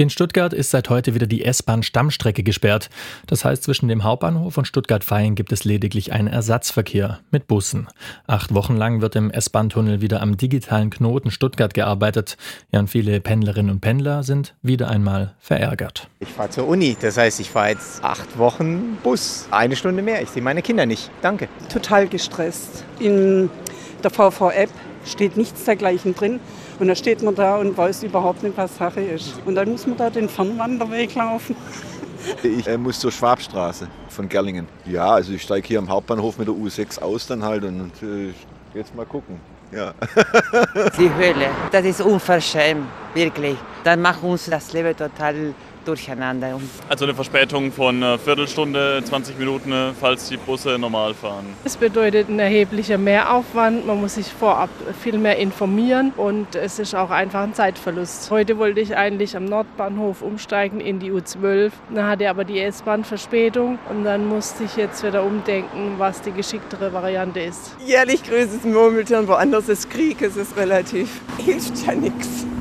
In Stuttgart ist seit heute wieder die S-Bahn-Stammstrecke gesperrt. Das heißt, zwischen dem Hauptbahnhof und Stuttgart-Vaihing gibt es lediglich einen Ersatzverkehr mit Bussen. 8 Wochen lang wird im S-Bahn-Tunnel wieder am digitalen Knoten Stuttgart gearbeitet. Ja, und viele Pendlerinnen und Pendler sind wieder einmal verärgert. Ich fahre zur Uni, das heißt, ich fahre jetzt 8 Wochen Bus. 1 Stunde mehr, ich sehe meine Kinder nicht. Danke. Total gestresst. In der VV-App steht nichts dergleichen drin. Und da steht man da und weiß überhaupt nicht, was Sache ist. Und dann muss man da den Fernwanderweg laufen. Ich muss zur Schwabstraße von Gerlingen. Ja, also ich steige hier am Hauptbahnhof mit der U6 aus dann halt und jetzt mal gucken. Ja. Die Hölle, das ist unverschämt, wirklich. Das macht uns das Leben total durcheinander. Also eine Verspätung von einer Viertelstunde, 20 Minuten, falls die Busse normal fahren. Es bedeutet ein erheblicher Mehraufwand, man muss sich vorab viel mehr informieren und es ist auch einfach ein Zeitverlust. Heute wollte ich eigentlich am Nordbahnhof umsteigen in die U12, dann hatte aber die S-Bahn Verspätung und dann musste ich jetzt wieder umdenken, was die geschicktere Variante ist. Jährlich größtes Murmeltier, woanders ist Krieg, es ist relativ, hilft ja nichts.